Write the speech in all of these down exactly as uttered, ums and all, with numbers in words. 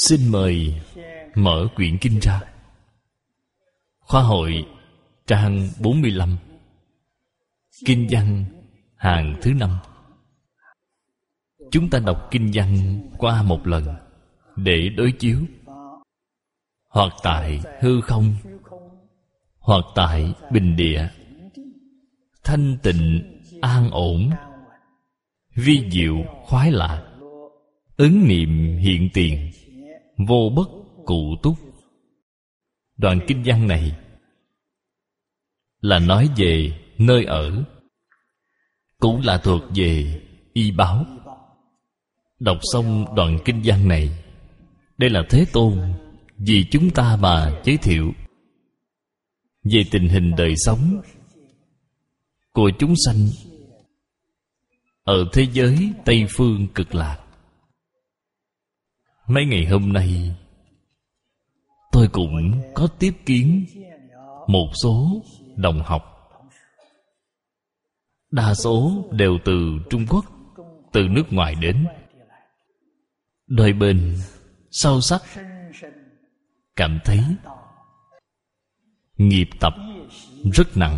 Xin mời mở quyển kinh ra. Khóa hội trang bốn mươi lăm, kinh văn hàng thứ năm. Chúng ta đọc kinh văn qua một lần để đối chiếu, hoặc tại hư không, hoặc tại bình địa, thanh tịnh an ổn, vi diệu khoái lạc, ứng niệm hiện tiền, vô bất cụ túc. Đoạn kinh văn này là nói về nơi ở, cũng là thuộc về y báo. Đọc xong đoạn kinh văn này, đây là Thế Tôn vì chúng ta mà giới thiệu về tình hình đời sống của chúng sanh ở thế giới Tây Phương Cực Lạc. Mấy ngày hôm nay tôi cũng có tiếp kiến một số đồng học, đa số đều từ Trung Quốc, từ nước ngoài đến. Đôi bên sâu sắc cảm thấy nghiệp tập rất nặng,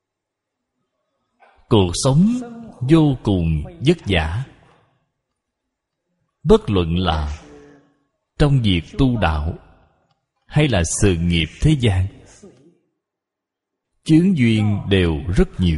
cuộc sống vô cùng vất vả. Bất luận là trong việc tu đạo hay là sự nghiệp thế gian, chướng duyên đều rất nhiều.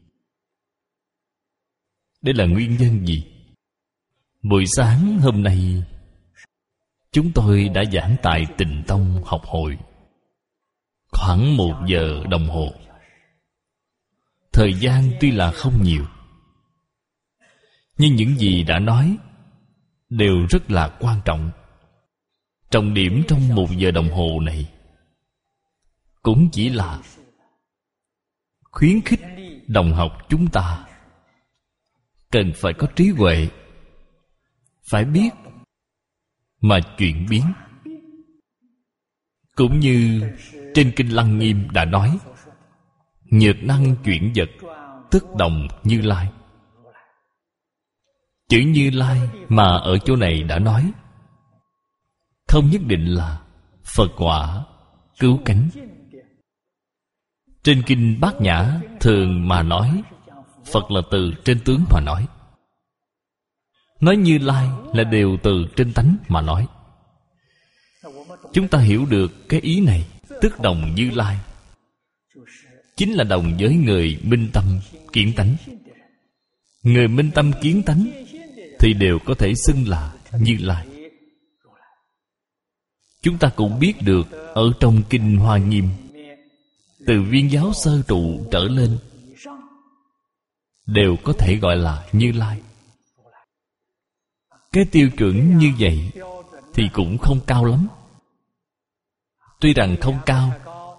Đây là nguyên nhân gì? Buổi sáng hôm nay chúng tôi đã giảng tại Tịnh Tông học hội khoảng một giờ đồng hồ. Thời gian tuy là không nhiều, nhưng những gì đã nói đều rất là quan trọng. Trọng điểm trong một giờ đồng hồ này cũng chỉ là khuyến khích đồng học chúng ta cần phải có trí huệ, phải biết mà chuyển biến. Cũng như trên Kinh Lăng Nghiêm đã nói, nhược năng chuyển vật, tức đồng Như Lai. Chữ Như Lai mà ở chỗ này đã nói không nhất định là Phật quả cứu cánh. Trên Kinh Bát Nhã thường mà nói Phật là từ trên tướng mà nói, nói Như Lai là đều từ trên tánh mà nói. Chúng ta hiểu được cái ý này, tức đồng Như Lai chính là đồng với người minh tâm kiến tánh. Người minh tâm kiến tánh thì đều có thể xưng là Như Lai. Chúng ta cũng biết được ở trong Kinh Hoa Nghiêm, từ viên giáo sơ trụ trở lên đều có thể gọi là Như Lai. Cái tiêu chuẩn như vậy thì cũng không cao lắm. Tuy rằng không cao,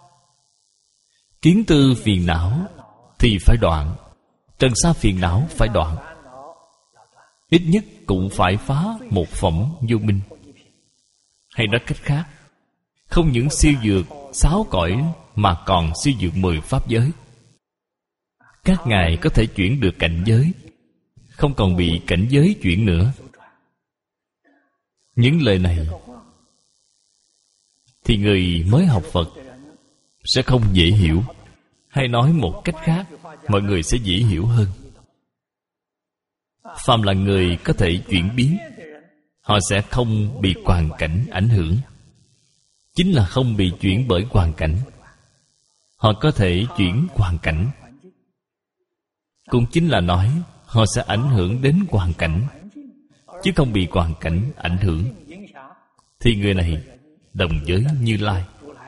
kiến tư phiền não thì phải đoạn, trần sa phiền não phải đoạn, ít nhất cũng phải phá một phẩm vô minh. Hay nói cách khác, không những siêu vượt sáu cõi mà còn siêu vượt mười pháp giới. Các ngài có thể chuyển được cảnh giới, không còn bị cảnh giới chuyển nữa. Những lời này thì người mới học Phật sẽ không dễ hiểu. Hay nói một cách khác, mọi người sẽ dễ hiểu hơn. Phàm là người có thể chuyển biến, họ sẽ không bị hoàn cảnh ảnh hưởng. Chính là không bị chuyển bởi hoàn cảnh. Họ có thể chuyển hoàn cảnh, cũng chính là nói họ sẽ ảnh hưởng đến hoàn cảnh, chứ không bị hoàn cảnh ảnh hưởng. Thì người này đồng với Như Lai.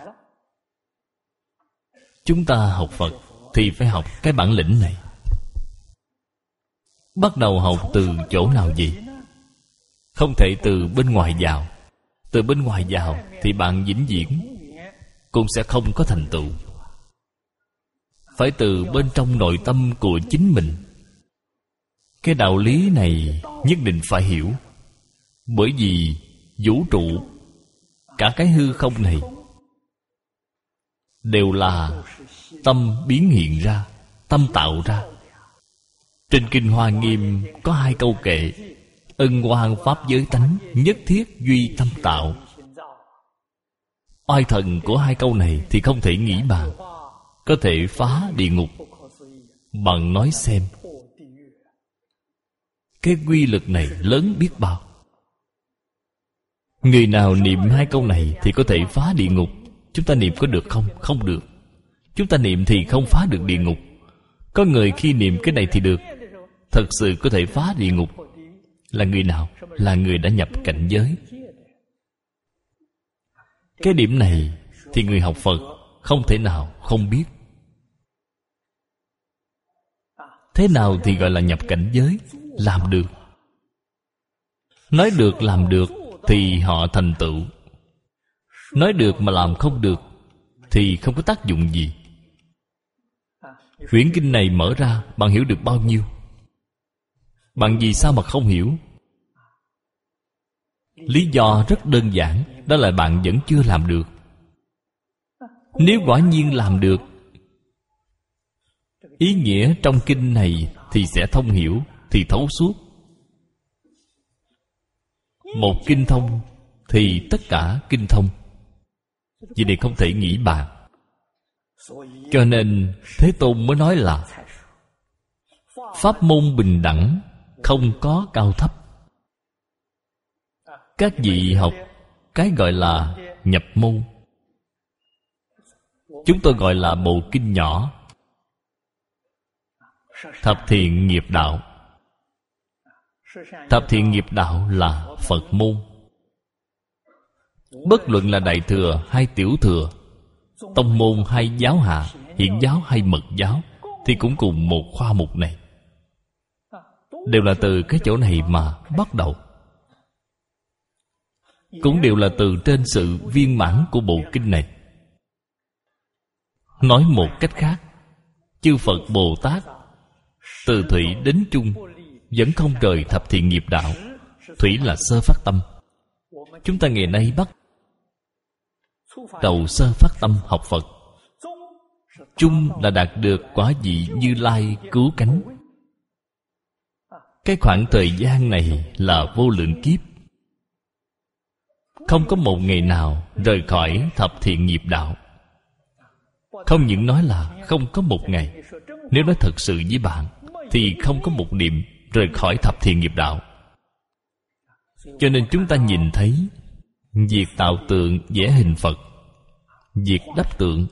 Chúng ta học Phật thì phải học cái bản lĩnh này. Bắt đầu học từ chỗ nào vậy? Không thể từ bên ngoài vào. Từ bên ngoài vào thì bạn vĩnh viễn cũng sẽ không có thành tựu. Phải từ bên trong nội tâm của chính mình. Cái đạo lý này nhất định phải hiểu. Bởi vì vũ trụ, cả cái hư không này đều là tâm biến hiện ra, tâm tạo ra. Trên Kinh Hoa Nghiêm có hai câu kệ Ân oan pháp giới tánh, nhất thiết duy tâm tạo. Oai thần của hai câu này thì không thể nghĩ bàn, có thể phá địa ngục. Bạn nói xem, cái quy lực này lớn biết bao. Người nào niệm hai câu này thì có thể phá địa ngục. Chúng ta niệm có được không? Không được. Chúng ta niệm thì không phá được địa ngục. Có người khi niệm cái này thì được. Thật sự có thể phá địa ngục là người nào? Là người đã nhập cảnh giới. Cái điểm này thì người học Phật không thể nào không biết. Thế nào thì gọi là nhập cảnh giới? Làm được. Nói được làm được thì họ thành tựu. Nói được mà làm không được thì không có tác dụng gì. Quyển kinh này mở ra, bạn hiểu được bao nhiêu? Bạn vì sao mà không hiểu? Lý do rất đơn giản, đó là bạn vẫn chưa làm được. Nếu quả nhiên làm được, ý nghĩa trong kinh này thì sẽ thông hiểu, thì thấu suốt. Một kinh thông thì tất cả kinh thông. Vì này không thể nghĩ bàn. Cho nên Thế Tôn mới nói là pháp môn bình đẳng, không có cao thấp. Các vị học cái gọi là nhập môn, chúng tôi gọi là bộ kinh nhỏ. Thập thiện nghiệp đạo. Thập thiện nghiệp đạo là Phật môn. Bất luận là đại thừa hay tiểu thừa, tông môn hay giáo hạ, hiển giáo hay mật giáo, thì cũng cùng một khoa mục này, đều là từ cái chỗ này mà bắt đầu. Cũng đều là từ trên sự viên mãn của bộ kinh này. Nói một cách khác, chư Phật Bồ Tát từ thủy đến chung vẫn không rời thập thiện nghiệp đạo. Thủy là sơ phát tâm. Chúng ta ngày nay bắt đầu sơ phát tâm học Phật. Chung là đạt được quả vị Như Lai cứu cánh. Cái khoảng thời gian này là vô lượng kiếp. Không có một ngày nào rời khỏi thập thiện nghiệp đạo. Không những nói là không có một ngày. Nếu nói thật sự với bạn thì không có một niệm rời khỏi thập thiện nghiệp đạo. Cho nên chúng ta nhìn thấy việc tạo tượng vẽ hình Phật, việc đắp tượng,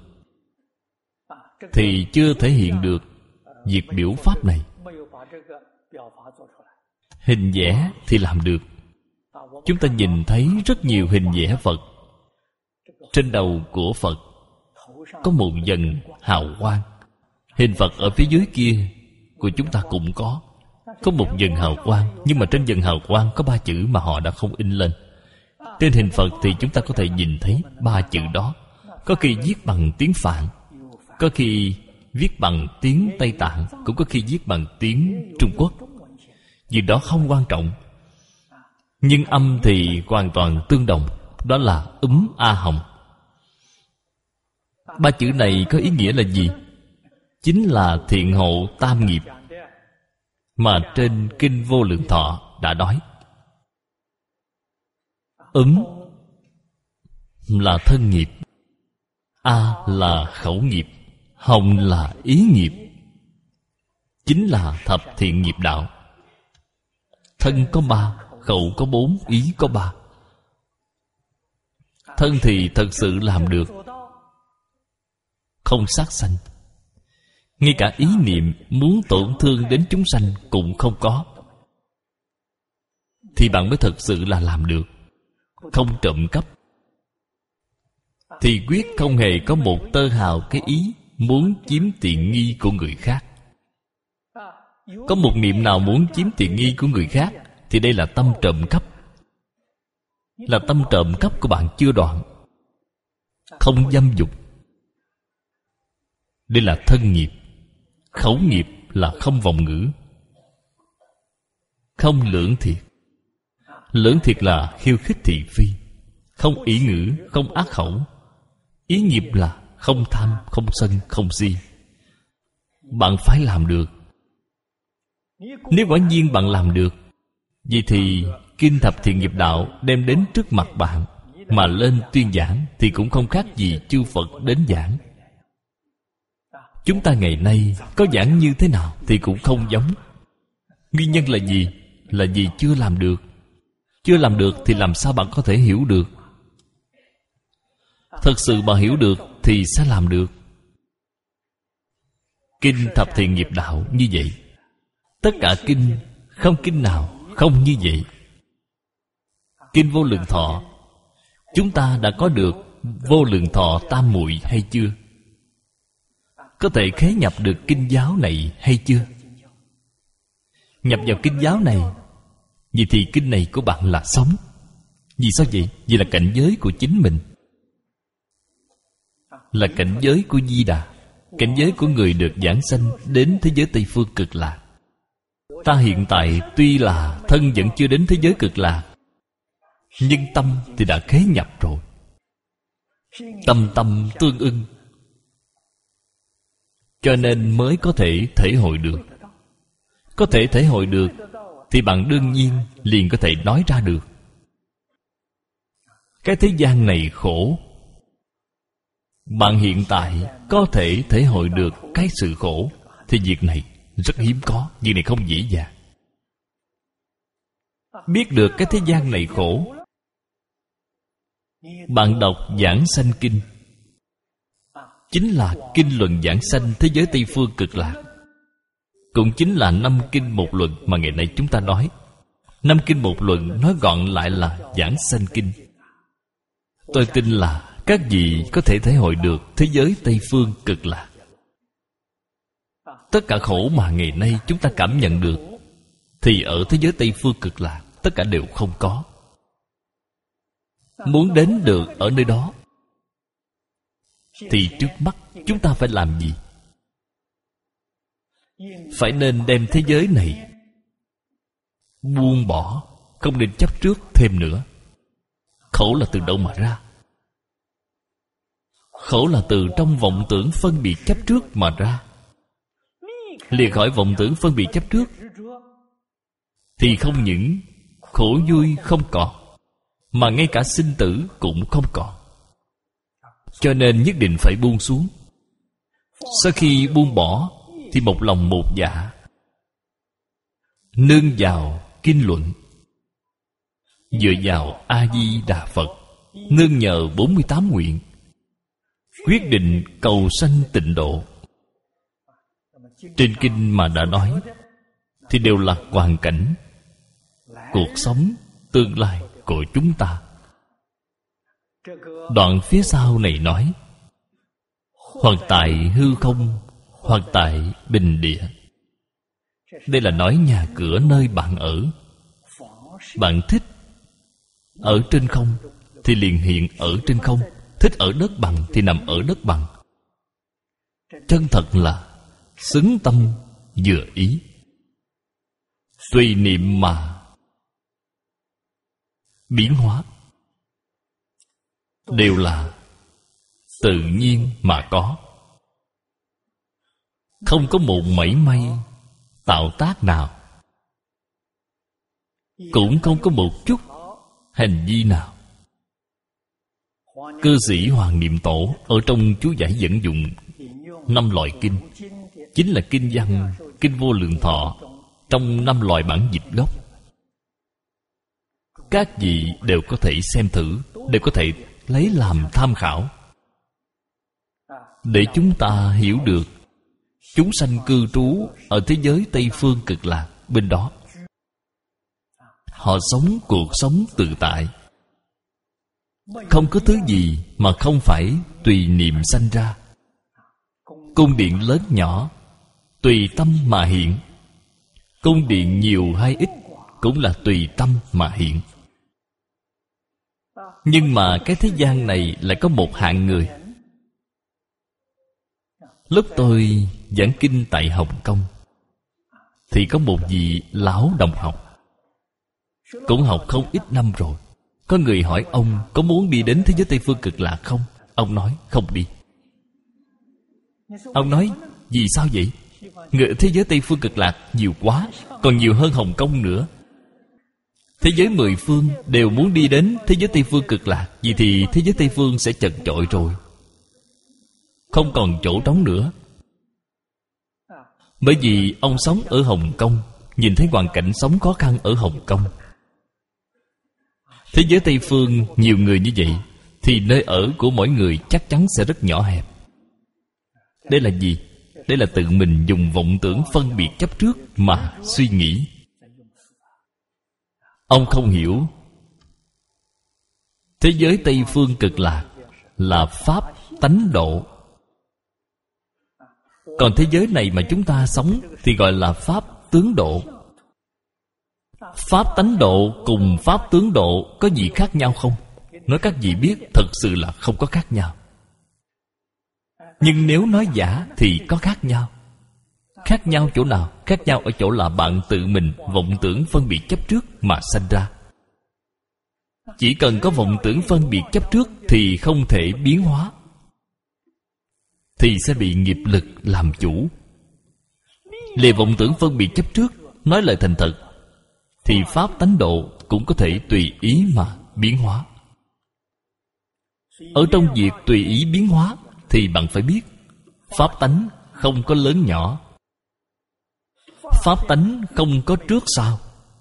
thì chưa thể hiện được việc biểu pháp này. Hình vẽ thì làm được. Chúng ta nhìn thấy rất nhiều hình vẽ Phật. Trên đầu của Phật có một vần hào quang. Hình Phật ở phía dưới kia của chúng ta cũng có. Có một vần hào quang, nhưng mà trên vần hào quang có ba chữ mà họ đã không in lên. Trên hình Phật thì chúng ta có thể nhìn thấy ba chữ đó. Có khi viết bằng tiếng Phạn, có khi viết bằng tiếng Tây Tạng, cũng có khi viết bằng tiếng Trung Quốc. Vì đó không quan trọng, nhưng âm thì hoàn toàn tương đồng. Đó là Úm A Hồng. Ba chữ này có ý nghĩa là gì? Chính là thiện hộ tam nghiệp mà trên Kinh Vô Lượng Thọ đã nói. Úm là thân nghiệp, A là khẩu nghiệp, Hồng là ý nghiệp, chính là thập thiện nghiệp đạo. Thân có ba, khẩu có bốn, ý có ba. Thân thì thật sự làm được, không sát sanh. Ngay cả ý niệm muốn tổn thương đến chúng sanh cũng không có, thì bạn mới thật sự là làm được. Không trộm cắp, thì quyết không hề có một tơ hào cái ý muốn chiếm tiện nghi của người khác. Có một niệm nào muốn chiếm tiện nghi của người khác thì đây là tâm trộm cắp. Là tâm trộm cắp của bạn chưa đoạn. Không dâm dục, đây là thân nghiệp. Khẩu nghiệp là không vọng ngữ, không lưỡng thiệt. Lưỡng thiệt là khiêu khích thị phi. Không ỷ ngữ, không ác khẩu. Ý nghiệp là không tham, không sân, không si. Bạn phải làm được. Nếu quả nhiên bạn làm được, Vậy thì Kinh Thập Thiện Nghiệp Đạo đem đến trước mặt bạn mà lên tuyên giảng thì cũng không khác gì chư Phật đến giảng. Chúng ta ngày nay có giảng như thế nào thì cũng không giống. Nguyên nhân là gì? Là vì chưa làm được. Chưa làm được thì làm sao bạn có thể hiểu được? Thật sự mà hiểu được thì sẽ làm được. Kinh Thập Thiện Nghiệp Đạo như vậy. Tất cả kinh, không kinh nào không như vậy. Kinh Vô Lượng Thọ, chúng ta đã có được Vô Lượng Thọ tam muội hay chưa? Có thể khế nhập được kinh giáo này hay chưa? Nhập vào kinh giáo này, vì thì kinh này của bạn là sống. Vì sao vậy? Vì là cảnh giới của chính mình, là cảnh giới của Di Đà, cảnh giới của người được giảng sanh đến thế giới Tây Phương Cực Lạc. Ta hiện tại tuy là thân vẫn chưa đến thế giới Cực Lạc, nhưng tâm thì đã khế nhập rồi. Tâm tâm tương ưng, cho nên mới có thể thể hội được. Có thể thể hội được thì bạn đương nhiên liền có thể nói ra được. Cái thế gian này khổ, bạn hiện tại có thể thể hội được cái sự khổ, thì việc này rất hiếm có. Việc này không dễ dàng. Biết được cái thế gian này khổ, bạn đọc Giảng Sanh Kinh, chính là kinh luận giảng sanh thế giới Tây Phương Cực Lạc, cũng chính là năm kinh một luận mà ngày nay chúng ta nói. Năm kinh một luận nói gọn lại là Giảng Sanh Kinh. Tôi tin là các vị có thể thể hội được thế giới Tây Phương Cực Lạc. Tất cả khổ mà ngày nay chúng ta cảm nhận được thì ở thế giới Tây Phương Cực Lạc tất cả đều không có. Muốn đến được ở nơi đó thì trước mắt chúng ta phải làm gì? Phải nên đem thế giới này buông bỏ, không nên chấp trước thêm nữa. Khổ là từ đâu mà ra? Khổ là từ trong vọng tưởng phân biệt chấp trước mà ra. Lìa khỏi vọng tưởng phân biệt chấp trước thì không những khổ vui không còn, mà ngay cả sinh tử cũng không còn. Cho nên nhất định phải buông xuống. Sau khi buông bỏ thì một lòng một dạ, nương vào kinh luận, dựa vào A-di-đà Phật, nương nhờ bốn mươi tám nguyện, quyết định cầu sanh tịnh độ. Trên kinh mà đã nói thì đều là hoàn cảnh cuộc sống tương lai của chúng ta. Đoạn phía sau này nói: hoặc tại hư không, hoặc tại bình địa. Đây là nói nhà cửa nơi bạn ở. Bạn thích ở trên không thì liền hiện ở trên không, thích ở đất bằng thì nằm ở đất bằng. Chân thật là xứng tâm vừa ý, tùy niệm mà biến hóa, đều là tự nhiên mà có, không có một mảy may tạo tác nào, cũng không có một chút hành vi nào. Cư sĩ Hoàng Niệm Tổ ở trong chú giải dẫn dụng năm loại kinh, chính là kinh văn, kinh Vô Lượng Thọ, trong năm loại bản dịch gốc. Các vị đều có thể xem thử, đều có thể lấy làm tham khảo, để chúng ta hiểu được chúng sanh cư trú ở thế giới Tây Phương Cực Lạc bên đó, họ sống cuộc sống tự tại, không có thứ gì mà không phải tùy niệm sanh ra. Cung điện lớn nhỏ tùy tâm mà hiện, cung điện nhiều hay ít cũng là tùy tâm mà hiện. Nhưng mà cái thế gian này lại có một hạng người. Lúc tôi giảng kinh tại Hồng Kông thì có một vị lão đồng học, cũng học không ít năm rồi. Có người hỏi ông có muốn đi đến thế giới Tây Phương Cực Lạc không? Ông nói không đi. Ông nói vì sao vậy? Người ở thế giới Tây Phương Cực Lạc nhiều quá, còn nhiều hơn Hồng Kông nữa. Thế giới mười phương đều muốn đi đến thế giới Tây Phương Cực Lạc. Vì thì thế giới Tây Phương sẽ chật chội rồi, không còn chỗ trống nữa. Bởi vì ông sống ở Hồng Kông, nhìn thấy hoàn cảnh sống khó khăn ở Hồng Kông. Thế giới Tây Phương nhiều người như vậy, thì nơi ở của mỗi người chắc chắn sẽ rất nhỏ hẹp. Đây là gì? Đây là tự mình dùng vọng tưởng phân biệt chấp trước mà suy nghĩ. Ông không hiểu thế giới Tây Phương Cực Lạc là pháp tánh độ. Còn thế giới này mà chúng ta sống thì gọi là pháp tướng độ. Pháp tánh độ cùng pháp tướng độ có gì khác nhau không? Nói các vị biết, thật sự là không có khác nhau. Nhưng nếu nói giả thì có khác nhau. Khác nhau chỗ nào? Khác nhau ở chỗ là bạn tự mình vọng tưởng phân biệt chấp trước mà sanh ra. Chỉ cần có vọng tưởng phân biệt chấp trước thì không thể biến hóa, thì sẽ bị nghiệp lực làm chủ. Lìa vọng tưởng phân biệt chấp trước, nói lời thành thật, thì pháp tánh độ cũng có thể tùy ý mà biến hóa. Ở trong việc tùy ý biến hóa thì bạn phải biết, pháp tánh không có lớn nhỏ, pháp tánh không có trước sau,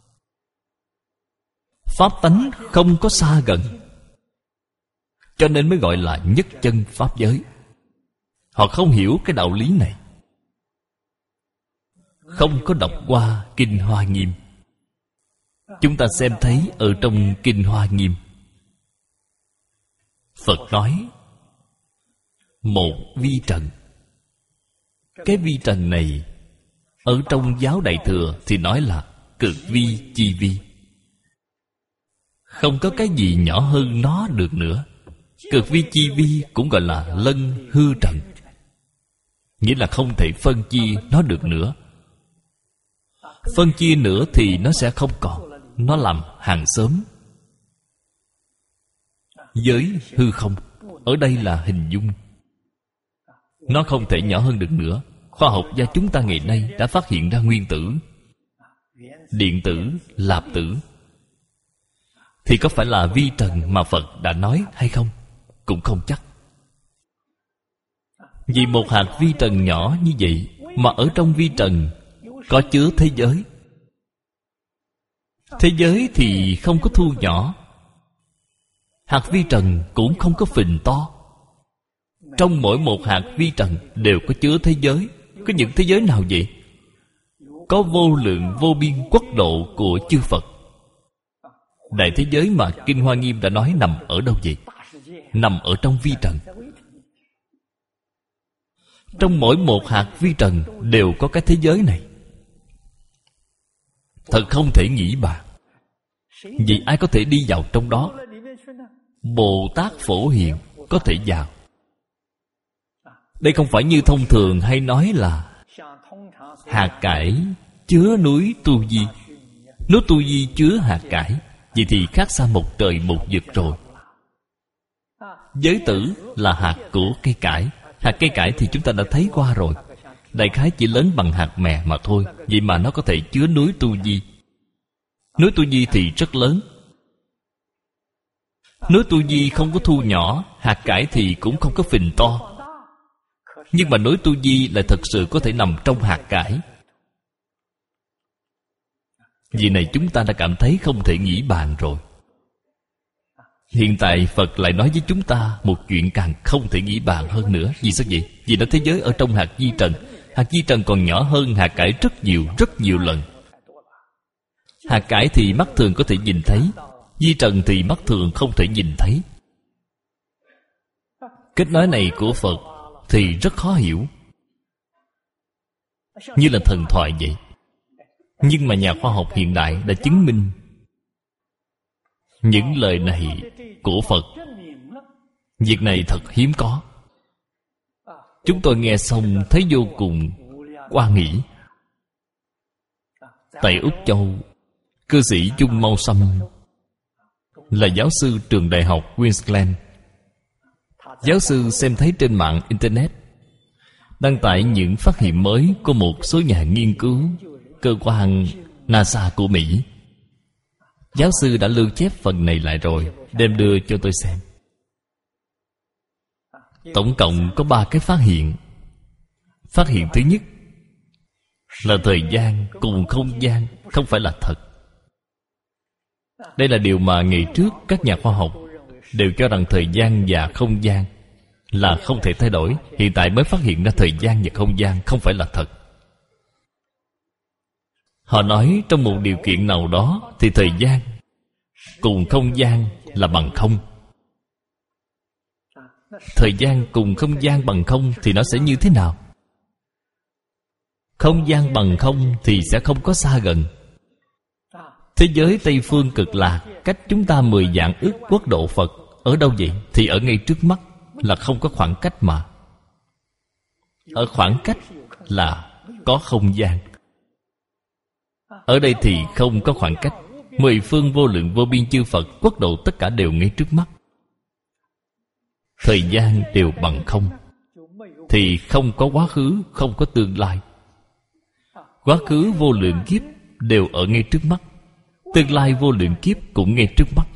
pháp tánh không có xa gần. Cho nên mới gọi là nhất chân pháp giới. Họ không hiểu cái đạo lý này, không có đọc qua Kinh Hoa Nghiêm. Chúng ta xem thấy ở trong Kinh Hoa Nghiêm, Phật nói một vi trần. Cái vi trần này ở trong giáo Đại Thừa thì nói là cực vi chi vi. Không có cái gì nhỏ hơn nó được nữa. Cực vi chi vi cũng gọi là lân hư trần, nghĩa là không thể phân chia nó được nữa. Phân chia nữa thì nó sẽ không còn, nó làm hàng xóm. Giới hư không, ở đây là hình dung, nó không thể nhỏ hơn được nữa. Khoa học gia chúng ta ngày nay đã phát hiện ra nguyên tử, điện tử, lạp tử. Thì có phải là vi trần mà Phật đã nói hay không? Cũng không chắc. Vì một hạt vi trần nhỏ như vậy mà ở trong vi trần có chứa thế giới. Thế giới thì không có thu nhỏ, hạt vi trần cũng không có phình to. Trong mỗi một hạt vi trần đều có chứa thế giới. Có những thế giới nào vậy? Có vô lượng vô biên quốc độ của chư Phật. Đại thế giới mà Kinh Hoa Nghiêm đã nói nằm ở đâu vậy? Nằm ở trong vi trần. Trong mỗi một hạt vi trần đều có cái thế giới này. Thật không thể nghĩ bàn. Vậy ai có thể đi vào trong đó? Bồ Tát Phổ Hiền có thể vào. Đây không phải như thông thường hay nói là hạt cải chứa núi Tu Di. Núi Tu Di chứa hạt cải, vậy thì khác xa một trời một vực rồi. Giới tử là hạt của cây cải. Hạt cây cải thì chúng ta đã thấy qua rồi, đại khái chỉ lớn bằng hạt mè mà thôi. Vậy mà nó có thể chứa núi Tu Di. Núi Tu Di thì rất lớn. Núi Tu Di không có thu nhỏ, hạt cải thì cũng không có phình to. Nhưng mà núi Tu Di lại thật sự có thể nằm trong hạt cải. Vì này chúng ta đã cảm thấy không thể nghĩ bàn rồi. Hiện tại Phật lại nói với chúng ta một chuyện càng không thể nghĩ bàn hơn nữa. Vì sao vậy? Vì nó thế giới ở trong hạt vi trần. Hạt vi trần còn nhỏ hơn hạt cải rất nhiều, rất nhiều lần. Hạt cải thì mắt thường có thể nhìn thấy, vi trần thì mắt thường không thể nhìn thấy. Cách nói này của Phật thì rất khó hiểu, như là thần thoại vậy. Nhưng mà nhà khoa học hiện đại đã chứng minh những lời này của Phật. Việc này thật hiếm có. Chúng tôi nghe xong thấy vô cùng hoan hỷ. Tại Úc Châu, cư sĩ Chung Mau Sâm là giáo sư trường đại học Queensland. Giáo sư xem thấy trên mạng Internet đăng tải những phát hiện mới của một số nhà nghiên cứu cơ quan NASA của Mỹ. Giáo sư đã lưu chép phần này lại rồi, đem đưa cho tôi xem. Tổng cộng có ba cái phát hiện. Phát hiện thứ nhất là thời gian cùng không gian không phải là thật. Đây là điều mà ngày trước các nhà khoa học đều cho rằng thời gian và không gian là không thể thay đổi. Hiện tại mới phát hiện ra thời gian và không gian không phải là thật. Họ nói trong một điều kiện nào đó thì thời gian cùng không gian là bằng không. Thời gian cùng không gian bằng không thì nó sẽ như thế nào? Không gian bằng không thì sẽ không có xa gần. Thế giới Tây Phương Cực Lạc cách chúng ta mười vạn ức quốc độ Phật. Ở đâu vậy? Thì ở ngay trước mắt, là không có khoảng cách mà. Ở khoảng cách là có không gian. Ở đây thì không có khoảng cách. Mười phương vô lượng vô biên chư Phật quốc độ tất cả đều ngay trước mắt. Thời gian đều bằng không, thì không có quá khứ, không có tương lai. Quá khứ vô lượng kiếp đều ở ngay trước mắt. Tương lai vô lượng kiếp cũng ngay trước mắt.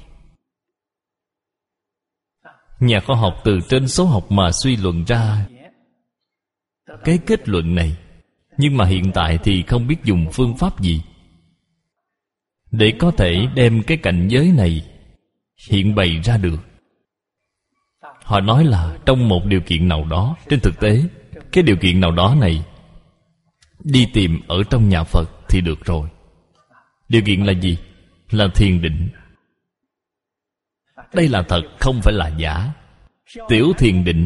Nhà khoa học từ trên số học mà suy luận ra cái kết luận này. Nhưng mà hiện tại thì không biết dùng phương pháp gì để có thể đem cái cảnh giới này hiện bày ra được. Họ nói là trong một điều kiện nào đó. Trên thực tế, cái điều kiện nào đó này đi tìm ở trong nhà Phật thì được rồi. Điều kiện là gì? Là thiền định. Đây là thật, không phải là giả. Tiểu thiền định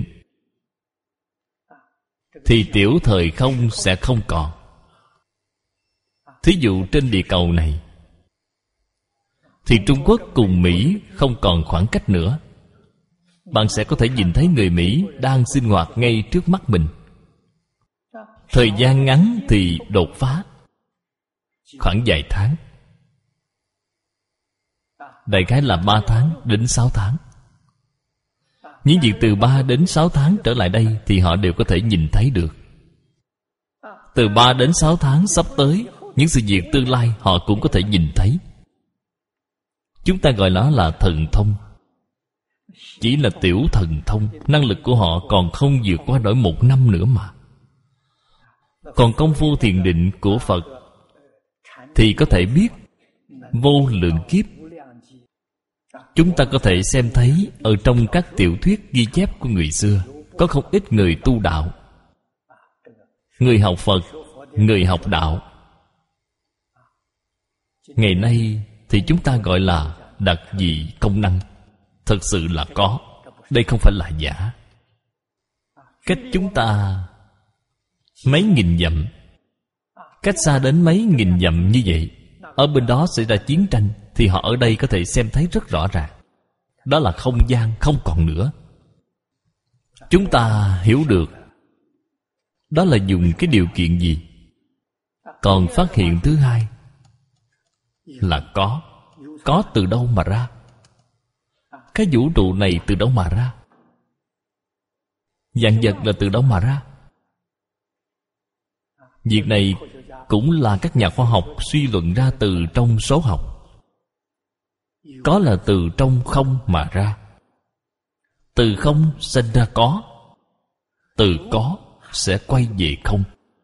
thì tiểu thời không sẽ không còn. Thí dụ trên địa cầu này thì Trung Quốc cùng Mỹ không còn khoảng cách nữa. Bạn sẽ có thể nhìn thấy người Mỹ đang sinh hoạt ngay trước mắt mình. Thời gian ngắn thì đột phá, khoảng vài tháng. Đại khái là ba tháng đến sáu tháng. Những việc từ ba đến sáu tháng trở lại đây thì họ đều có thể nhìn thấy được. Từ ba đến sáu tháng sắp tới, những sự việc tương lai họ cũng có thể nhìn thấy. Chúng ta gọi nó là thần thông. Chỉ là tiểu thần thông. Năng lực của họ còn không vượt qua nổi một năm nữa mà. Còn công phu thiền định của Phật thì có thể biết vô lượng kiếp. Chúng ta có thể xem thấy ở trong các tiểu thuyết ghi chép của người xưa, có không ít người tu đạo, người học Phật, người học đạo. Ngày nay thì chúng ta gọi là đặc dị công năng. Thật sự là có. Đây không phải là giả. Cách chúng ta mấy nghìn dặm, cách xa đến mấy nghìn dặm như vậy, ở bên đó xảy ra chiến tranh thì họ ở đây có thể xem thấy rất rõ ràng. Đó là không gian không còn nữa. Chúng ta hiểu được đó là dùng cái điều kiện gì. Còn phát hiện thứ hai là có. Có từ đâu mà ra? Cái vũ trụ này từ đâu mà ra? Vạn vật là từ đâu mà ra? Việc này cũng là các nhà khoa học suy luận ra từ trong số học. Có là từ trong không mà ra. Từ không sinh ra có. Từ có sẽ quay về không.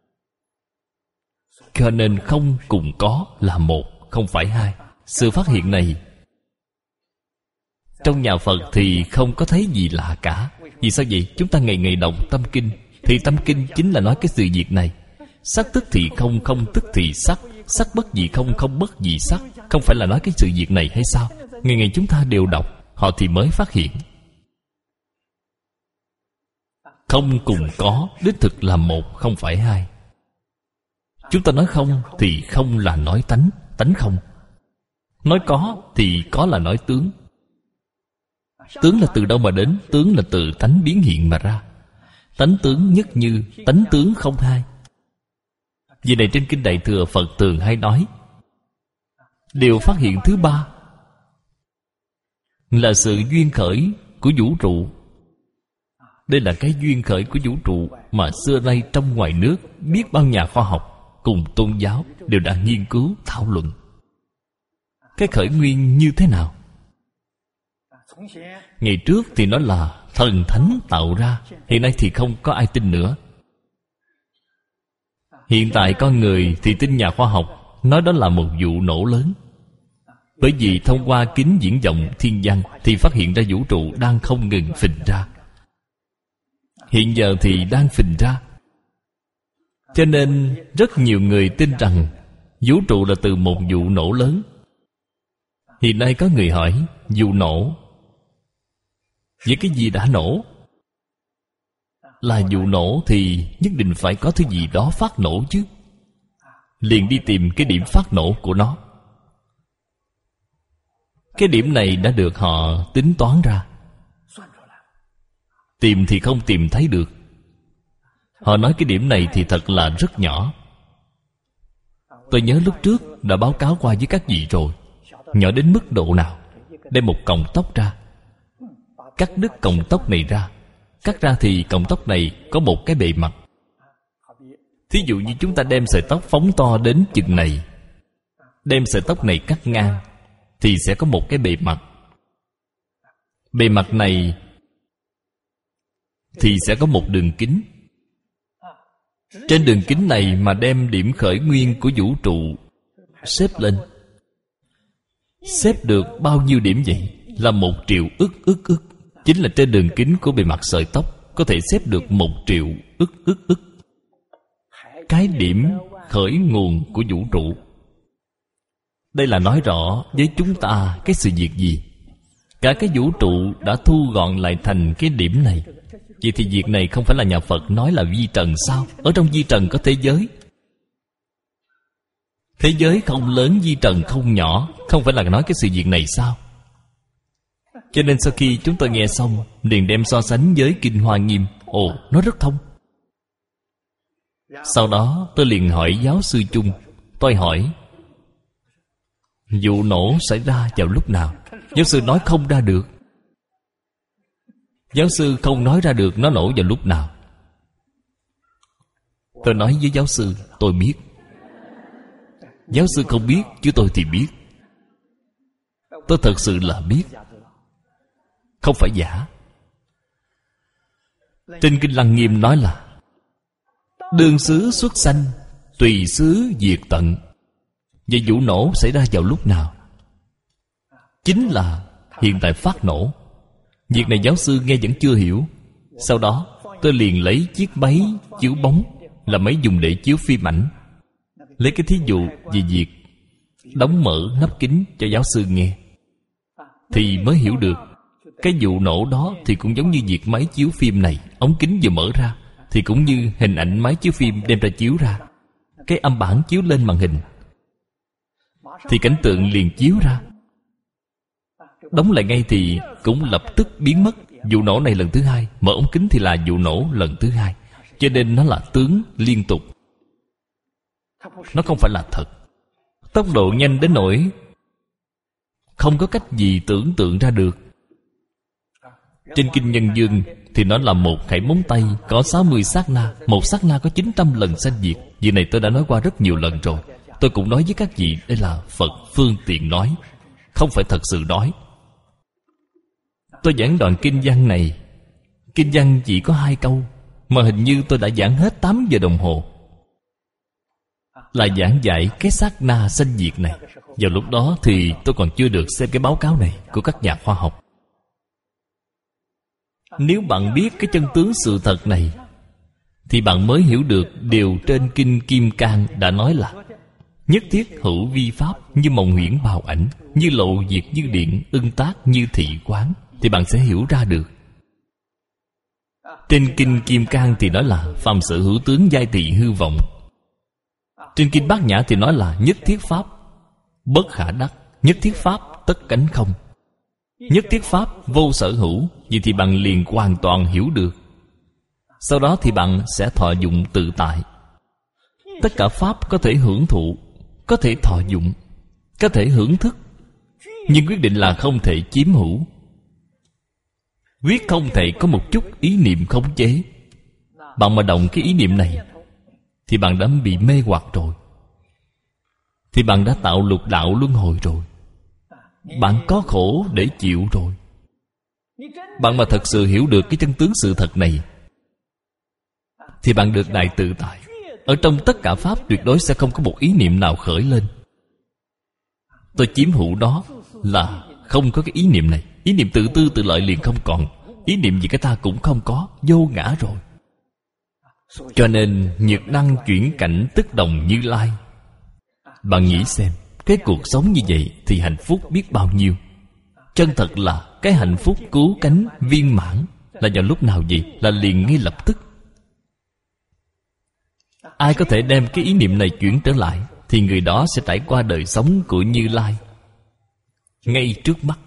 Cho nên không cùng có là một, không phải hai. Sự phát hiện này trong nhà Phật thì không có thấy gì lạ cả. Vì sao vậy? Chúng ta ngày ngày đọc tâm kinh, thì tâm kinh chính là nói cái sự việc này. Sắc tức thì không, không tức thì sắc. Sắc bất dị không, không bất dị sắc. Không phải là nói cái sự việc này hay sao? Ngày ngày chúng ta đều đọc, họ thì mới phát hiện. Không cùng có, đích thực là một, không phải hai. Chúng ta nói không thì không là nói tánh, tánh không. Nói có thì có là nói tướng. Tướng là từ đâu mà đến? Tướng là từ tánh biến hiện mà ra. Tánh tướng nhất như, tánh tướng không hai. Vì này trên Kinh Đại Thừa Phật thường hay nói, điều phát hiện thứ ba là sự duyên khởi của vũ trụ. Đây là cái duyên khởi của vũ trụ mà xưa nay trong ngoài nước biết bao nhà khoa học cùng tôn giáo đều đã nghiên cứu thảo luận. cái khởi nguyên như thế nào? Ngày trước thì nó là thần thánh tạo ra, hiện nay thì không có ai tin nữa. Hiện tại con người thì tin nhà khoa học, nói đó là một vụ nổ lớn. Bởi vì thông qua kính viễn vọng thiên văn thì phát hiện ra vũ trụ đang không ngừng phình ra. Hiện giờ thì đang phình ra. Cho nên rất nhiều người tin rằng vũ trụ là từ một vụ nổ lớn. Hiện nay có người hỏi, vụ nổ, vậy cái gì đã nổ? Là vụ nổ thì nhất định phải có thứ gì đó phát nổ chứ. Liền đi tìm cái điểm phát nổ của nó. Cái điểm này đã được họ tính toán ra. Tìm thì không tìm thấy được. Họ nói cái điểm này thì thật là rất nhỏ. Tôi nhớ lúc trước đã báo cáo qua với các vị rồi. Nhỏ đến mức độ nào? Đem một cọng tóc ra, cắt đứt cọng tóc này ra. Cắt ra thì cọng tóc này có một cái bề mặt. Thí dụ như chúng ta đem sợi tóc phóng to đến chừng này, đem sợi tóc này cắt ngang, thì sẽ có một cái bề mặt. Bề mặt này thì sẽ có một đường kính. Trên đường kính này mà đem điểm khởi nguyên của vũ trụ xếp lên, xếp được bao nhiêu điểm vậy? Là một triệu ức ức ức. Chính là trên đường kính của bề mặt sợi tóc có thể xếp được một triệu ức ức ức cái điểm khởi nguồn của vũ trụ. Đây là nói rõ với chúng ta cái sự việc gì? Cả cái vũ trụ đã thu gọn lại thành cái điểm này. Vậy thì việc này không phải là nhà Phật nói là vi trần sao? Ở trong vi trần có thế giới. Thế giới không lớn, vi trần không nhỏ. Không phải là nói cái sự việc này sao? Cho nên sau khi chúng tôi nghe xong, liền đem so sánh với Kinh Hoa Nghiêm. Ồ, nó rất thông. Sau đó tôi liền hỏi giáo sư Chung. Tôi hỏi, vụ nổ xảy ra vào lúc nào? Giáo sư nói không ra được. Giáo sư không nói ra được nó nổ vào lúc nào. Tôi nói với giáo sư, tôi biết. Giáo sư không biết, chứ tôi thì biết. Tôi thật sự là biết, không phải giả. Trên Kinh Lăng Nghiêm nói là đương xứ xuất sanh, tùy xứ diệt tận. Vậy vụ nổ xảy ra vào lúc nào? Chính là hiện tại phát nổ. Việc này giáo sư nghe vẫn chưa hiểu. Sau đó tôi liền lấy chiếc máy chiếu bóng, là máy dùng để chiếu phim ảnh, lấy cái thí dụ về việc đóng mở nắp kính cho giáo sư nghe, thì mới hiểu được cái vụ nổ đó thì cũng giống như việc máy chiếu phim này, ống kính vừa mở ra thì cũng như hình ảnh máy chiếu phim đem ra chiếu ra. Cái âm bản chiếu lên màn hình thì cảnh tượng liền chiếu ra. Đóng lại ngay thì cũng lập tức biến mất. Vụ nổ này lần thứ hai, mở ống kính thì là vụ nổ lần thứ hai. Cho nên nó là tướng liên tục. Nó không phải là thật. Tốc độ nhanh đến nỗi không có cách gì tưởng tượng ra được. Trên Kinh Nhân Dương thì nó là một khẩy móng tay có sáu mươi sát na. Một sát na có chín trăm lần sanh diệt. Việc này tôi đã nói qua rất nhiều lần rồi. Tôi cũng nói với các vị, đây là Phật phương tiện nói, không phải thật sự nói. Tôi giảng đoạn kinh văn này, kinh văn chỉ có hai câu, mà hình như tôi đã giảng hết tám giờ đồng hồ, là giảng dạy cái sát na sanh diệt này. Vào lúc đó thì tôi còn chưa được xem cái báo cáo này của các nhà khoa học. Nếu bạn biết cái chân tướng sự thật này, thì bạn mới hiểu được điều trên Kinh Kim Cang đã nói là nhất thiết hữu vi pháp, như mộng huyễn bào ảnh, như lộ diệt như điện, ưng tác như thị quán. Thì bạn sẽ hiểu ra được. Trên Kinh Kim Cang thì nói là phàm sự hữu tướng giai tỳ hư vọng. Trên Kinh Bát Nhã thì nói là nhất thiết pháp bất khả đắc, nhất thiết pháp tất cánh không, nhất thiết pháp vô sở hữu. Vậy thì bạn liền hoàn toàn hiểu được. Sau đó thì bạn sẽ thọ dụng tự tại. Tất cả pháp có thể hưởng thụ, có thể thọ dụng, có thể hưởng thức, nhưng quyết định là không thể chiếm hữu. Quyết không thể có một chút ý niệm khống chế. Bạn mà động cái ý niệm này thì bạn đã bị mê hoặc rồi, thì bạn đã tạo lục đạo luân hồi rồi. bạn có khổ để chịu rồi. Bạn mà thật sự hiểu được cái chân tướng sự thật này thì bạn được đại tự tại. Ở trong tất cả pháp tuyệt đối sẽ không có một ý niệm nào khởi lên tôi chiếm hữu đó, là không có cái ý niệm này. Ý niệm tự tư tự lợi liền không còn. Ý niệm gì cái ta cũng không có, vô ngã rồi. Cho nên nhược năng chuyển cảnh tức đồng Như Lai. Bạn nghĩ xem, cái cuộc sống như vậy thì hạnh phúc biết bao nhiêu. Chân thật là cái hạnh phúc cứu cánh viên mãn là vào lúc nào vậy? Là liền ngay lập tức. Ai có thể đem cái ý niệm này chuyển trở lại thì người đó sẽ trải qua đời sống của Như Lai ngay trước mắt.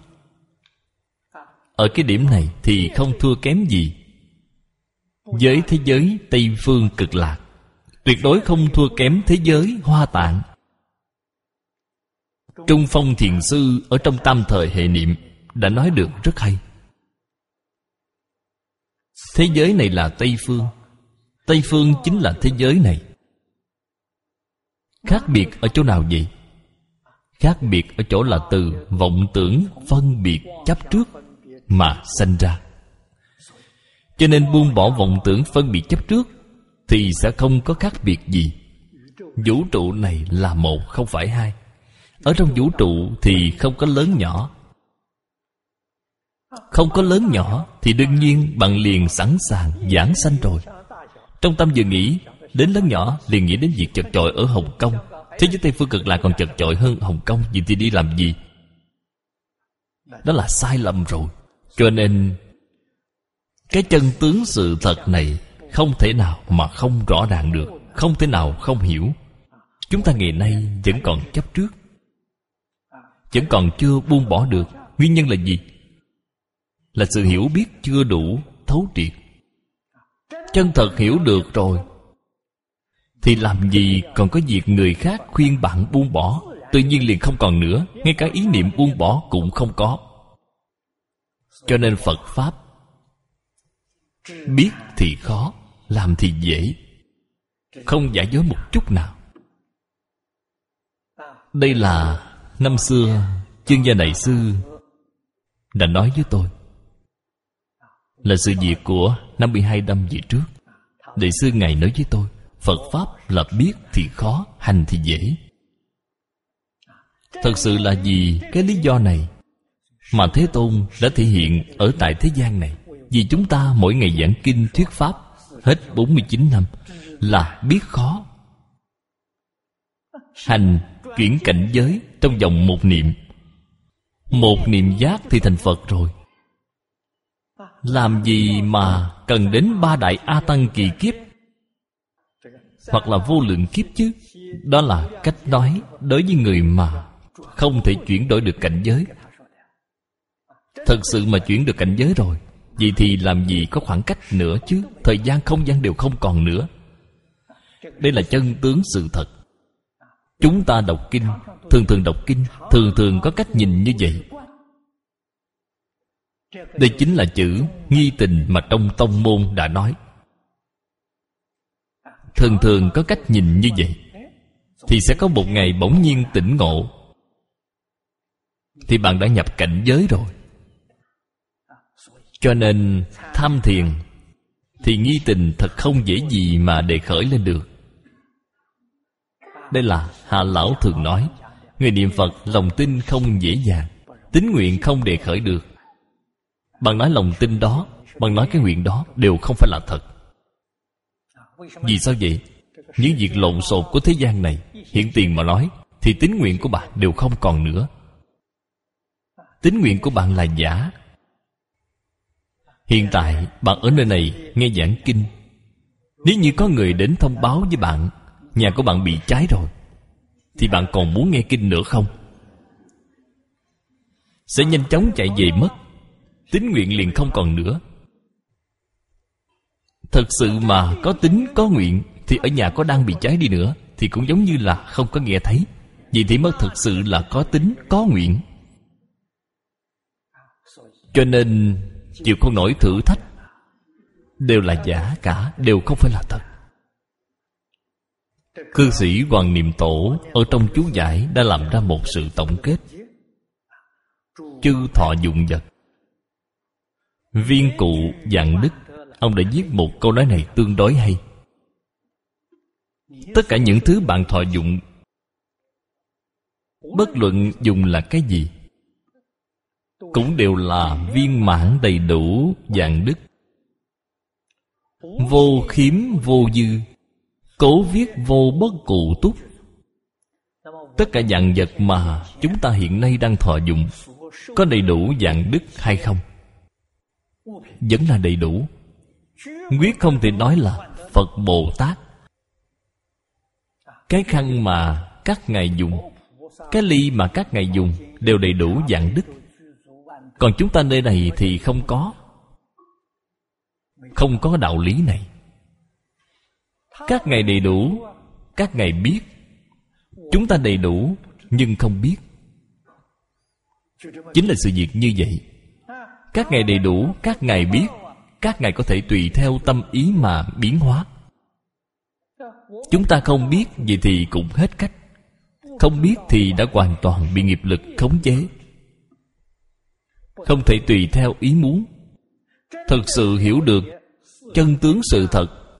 Ở cái điểm này thì không thua kém gì với thế giới Tây Phương Cực Lạc, tuyệt đối không thua kém thế giới Hoa Tạng. Trung Phong Thiền Sư ở trong Tam Thời Hệ Niệm đã nói được rất hay. Thế giới này là Tây Phương, Tây Phương chính là thế giới này. Khác biệt ở chỗ nào vậy? Khác biệt ở chỗ là từ vọng tưởng phân biệt chấp trước mà sanh ra. Cho nên buông bỏ vọng tưởng phân biệt chấp trước thì sẽ không có khác biệt gì. Vũ trụ này là một, không phải hai. Ở trong vũ trụ thì không có lớn nhỏ. Không có lớn nhỏ thì đương nhiên bạn liền sẵn sàng giảng sanh rồi. Trong tâm vừa nghĩ đến lớn nhỏ liền nghĩ đến việc chật chội ở Hồng Kông. Thế giới Tây Phương Cực Lạc còn chật chội hơn Hồng Kông, vậy thì đi làm gì? Đó là sai lầm rồi. Cho nên cái chân tướng sự thật này không thể nào mà không rõ ràng được, không thể nào không hiểu. Chúng ta ngày nay vẫn còn chấp trước, vẫn còn chưa buông bỏ được. Nguyên nhân là gì? Là sự hiểu biết chưa đủ thấu triệt. Chân thật hiểu được rồi thì làm gì còn có việc người khác khuyên bạn buông bỏ. Tự nhiên liền không còn nữa. Ngay cả ý niệm buông bỏ cũng không có. Cho nên Phật Pháp biết thì khó, làm thì dễ, không giả dối một chút nào. Đây là năm xưa Chương Gia Đại Sư đã nói với tôi, là sự việc của năm mươi hai năm về trước. Đại sư Ngài nói với tôi, Phật Pháp là biết thì khó, hành thì dễ. Thật sự là vì cái lý do này mà Thế Tôn đã thể hiện ở tại thế gian này. Vì chúng ta mỗi ngày giảng kinh thuyết Pháp hết bốn mươi chín năm là biết khó. Hành chuyển cảnh giới trong vòng một niệm. Một niệm giác thì thành Phật rồi. Làm gì mà cần đến ba đại A Tăng kỳ kiếp hoặc là vô lượng kiếp chứ? Đó là cách nói đối với người mà không thể chuyển đổi được cảnh giới. Thật sự mà chuyển được cảnh giới rồi, vậy thì làm gì có khoảng cách nữa chứ? Thời gian không gian đều không còn nữa. Đây là chân tướng sự thật. Chúng ta đọc kinh, thường thường đọc kinh, thường thường có cách nhìn như vậy. Đây chính là chữ nghi tình mà trong tông môn đã nói. Thường thường có cách nhìn như vậy thì sẽ có một ngày bỗng nhiên tỉnh ngộ, thì bạn đã nhập cảnh giới rồi. Cho nên tham thiền thì nghi tình thật không dễ gì mà đề khởi lên được. Đây là Hạ Lão thường nói, người niệm Phật lòng tin không dễ dàng, tín nguyện không đề khởi được. Bạn nói lòng tin đó, bạn nói cái nguyện đó đều không phải là thật. Vì sao vậy? Những việc lộn xộn của thế gian này, hiện tiền mà nói, thì tín nguyện của bạn đều không còn nữa. Tín nguyện của bạn là giả. Hiện tại bạn ở nơi này nghe giảng kinh, nếu như có người đến thông báo với bạn nhà của bạn bị cháy rồi, thì bạn còn muốn nghe kinh nữa không? Sẽ nhanh chóng chạy về mất. Tín nguyện liền không còn nữa. Thật sự mà có tín có nguyện thì ở nhà có đang bị cháy đi nữa thì cũng giống như là không có nghe thấy. Vì thế mới thực sự là có tín có nguyện. Cho nên chịu không nổi thử thách đều là giả cả, đều không phải là thật. Cư sĩ Hoàng Niệm Tổ ở trong chú giải đã làm ra một sự tổng kết. chư thọ dụng vật. Viên Cụ Dạng Đức, ông đã viết một câu nói này tương đối hay. Tất cả những thứ bạn thọ dụng, bất luận dùng là cái gì, cũng đều là viên mãn đầy đủ dạng đức, vô khiếm vô dư, cố viết vô bất cụ túc. Tất cả dạng vật mà chúng ta hiện nay đang thọ dụng có đầy đủ dạng đức hay không? Vẫn là đầy đủ. Quyết không thể nói là Phật Bồ Tát, cái khăn mà các ngài dùng, cái ly mà các ngài dùng đều đầy đủ dạng đức. Còn chúng ta nơi này thì không có. Không có đạo lý này. Các ngài đầy đủ, các ngài biết. Chúng ta đầy đủ nhưng không biết. Chính là sự việc như vậy. Các ngài đầy đủ, các ngài biết. Các ngài có thể tùy theo tâm ý mà biến hóa. Chúng ta không biết, vậy thì cũng hết cách. Không biết thì đã hoàn toàn bị nghiệp lực khống chế, không thể tùy theo ý muốn. Thực sự hiểu được chân tướng sự thật,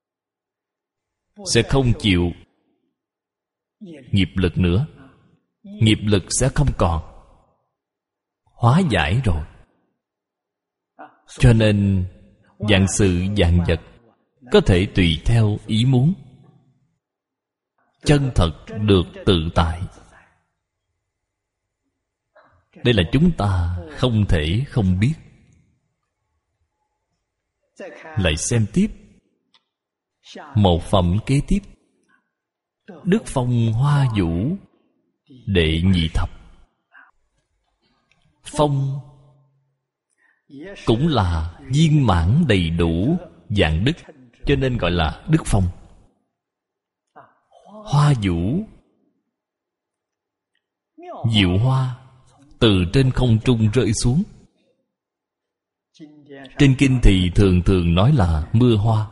sẽ không chịu nghiệp lực nữa. Nghiệp lực sẽ không còn, hóa giải rồi. Cho nên vạn sự vạn vật có thể tùy theo ý muốn, chân thật được tự tại. Đây là chúng ta không thể không biết. Lại xem tiếp một phẩm kế tiếp. Đức Phong Hoa Vũ đệ nhị thập. Phong cũng là viên mãn đầy đủ dạng đức, cho nên gọi là Đức Phong. Hoa vũ, diệu hoa từ trên không trung rơi xuống. Trên kinh thì thường thường nói là mưa hoa.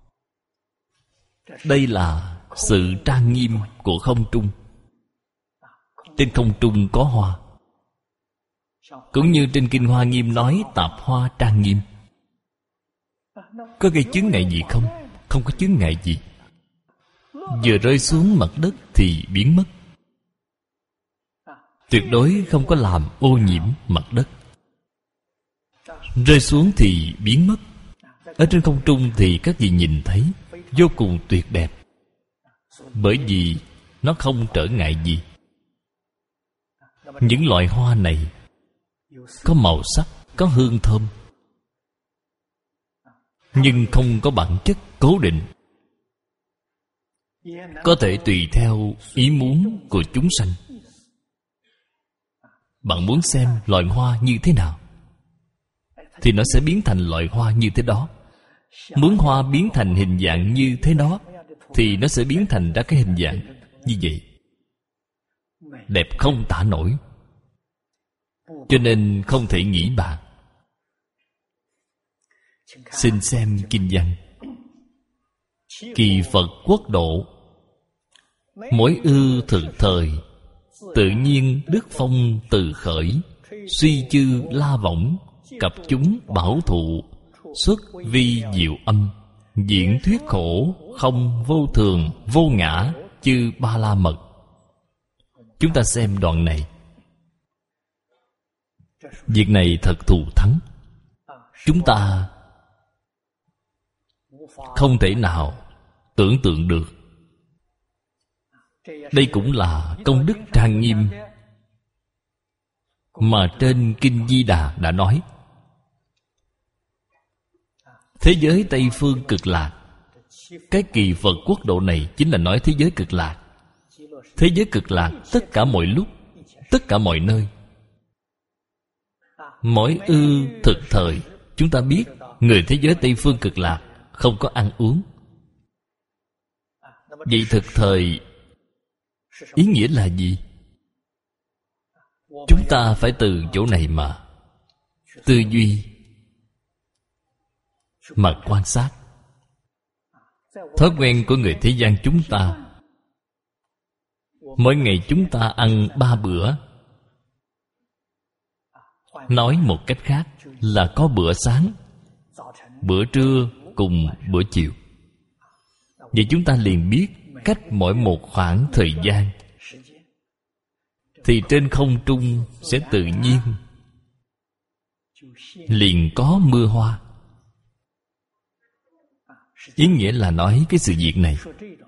Đây là sự trang nghiêm của không trung. Trên không trung có hoa. Cũng như trên kinh Hoa Nghiêm nói tạp hoa trang nghiêm. Có gây chướng ngại gì không? Không có chướng ngại gì. Vừa rơi xuống mặt đất thì biến mất. Tuyệt đối không có làm ô nhiễm mặt đất. Rơi xuống thì biến mất. Ở trên không trung thì các vị nhìn thấy vô cùng tuyệt đẹp. Bởi vì nó không trở ngại gì. Những loại hoa này có màu sắc, có hương thơm, nhưng không có bản chất cố định, có thể tùy theo ý muốn của chúng sanh. Bạn muốn xem loài hoa như thế nào thì nó sẽ biến thành loại hoa như thế đó. Muốn hoa biến thành hình dạng như thế đó thì nó sẽ biến thành ra cái hình dạng như vậy. Đẹp không tả nổi. Cho nên không thể nghĩ bàn. Xin xem kinh văn. Kỳ Phật quốc độ, mỗi ư thực thời, tự nhiên đức phong từ khởi, suy chư la võng, cập chúng bảo thụ, xuất vi diệu âm, diễn thuyết khổ, không vô thường, vô ngã, chư ba la mật. Chúng ta xem đoạn này. Việc này thật thù thắng. Chúng ta không thể nào tưởng tượng được. Đây cũng là công đức trang nghiêm mà trên Kinh Di Đà đã nói. Thế giới Tây Phương Cực Lạc, cái kỳ Phật quốc độ này chính là nói thế giới Cực Lạc. Thế giới Cực Lạc tất cả mọi lúc, tất cả mọi nơi. Mỗi ư thực thời, chúng ta biết người thế giới Tây Phương Cực Lạc không có ăn uống. Vậy thực thời ý nghĩa là gì? Chúng ta phải từ chỗ này mà tư duy, mà quan sát. Thói quen của người thế gian chúng ta, mỗi ngày chúng ta ăn ba bữa. Nói một cách khác là có bữa sáng, bữa trưa cùng bữa chiều. Vậy chúng ta liền biết cách mỗi một khoảng thời gian thì trên không trung sẽ tự nhiên liền có mưa hoa. Ý nghĩa là nói cái sự việc này,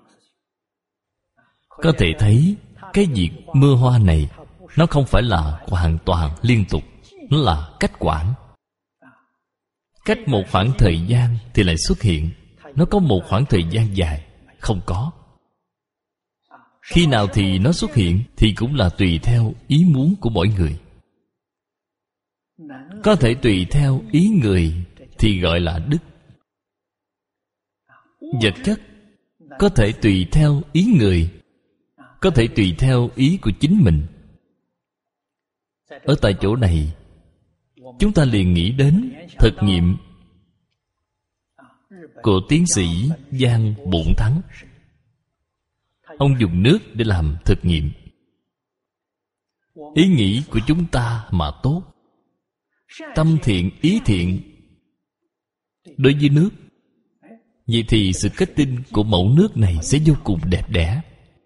có thể thấy cái việc mưa hoa này nó không phải là hoàn toàn liên tục, nó là cách quản. Cách một khoảng thời gian thì lại xuất hiện. Nó có một khoảng thời gian dài không có. Khi nào thì nó xuất hiện thì cũng là tùy theo ý muốn của mỗi người. Có thể tùy theo ý người thì gọi là đức. Vật chất có thể tùy theo ý người, có thể tùy theo ý của chính mình. Ở tại chỗ này, chúng ta liền nghĩ đến thực nghiệm của tiến sĩ Giang Bổn Thắng. Ông dùng nước để làm thực nghiệm. Ý nghĩ của chúng ta mà tốt, tâm thiện, ý thiện đối với nước, vậy thì sự kết tinh của mẫu nước này sẽ vô cùng đẹp đẽ.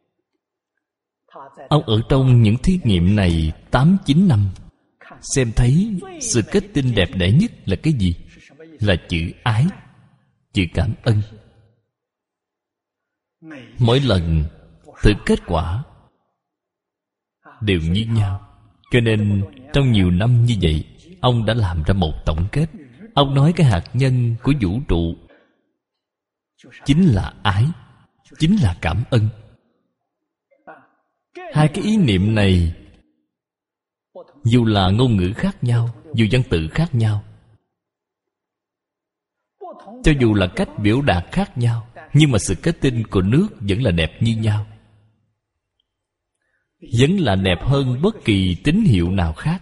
Ông ở trong những thí nghiệm này tám chín năm, xem thấy sự kết tinh đẹp đẽ nhất là cái gì? Là chữ ái, chữ cảm ơn. Mỗi lần thử kết quả đều như nhau. Cho nên trong nhiều năm như vậy, ông đã làm ra một tổng kết. Ông nói cái hạt nhân của vũ trụ chính là ái, chính là cảm ơn. Hai cái ý niệm này, dù là ngôn ngữ khác nhau, dù văn tự khác nhau, cho dù là cách biểu đạt khác nhau, nhưng mà sự kết tinh của nước vẫn là đẹp như nhau, vẫn là đẹp hơn bất kỳ tín hiệu nào khác.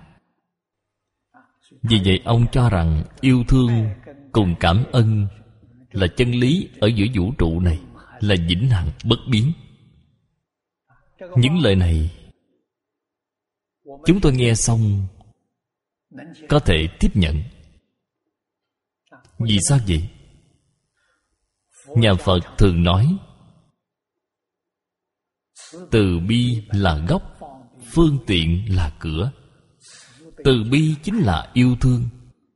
Vì vậy ông cho rằng yêu thương cùng cảm ơn là chân lý ở giữa vũ trụ này, là vĩnh hằng bất biến. Những lời này chúng tôi nghe xong có thể tiếp nhận. Vì sao vậy? Nhà Phật thường nói từ bi là gốc, phương tiện là cửa. Từ bi chính là yêu thương,